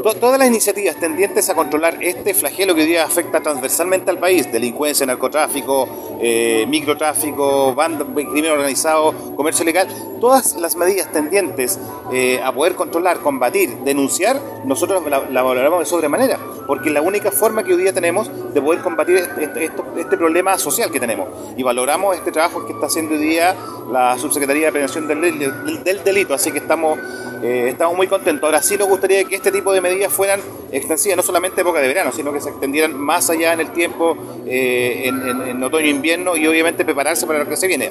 Todas las iniciativas tendientes a controlar este flagelo que hoy día afecta transversalmente al país, delincuencia, narcotráfico, microtráfico, crimen organizado, comercio ilegal, todas las medidas tendientes a poder controlar, combatir, denunciar, nosotros la valoramos de sobremanera, porque es la única forma que hoy día tenemos de poder combatir este problema social que tenemos. Y valoramos este trabajo que está haciendo hoy día la Subsecretaría de Prevención del Delito, así que estamos muy contentos. Ahora sí nos gustaría que este tipo de medidas fueran extensivas, no solamente en época de verano, sino que se extendieran más allá en el tiempo, en otoño e invierno, y obviamente prepararse para lo que se viene.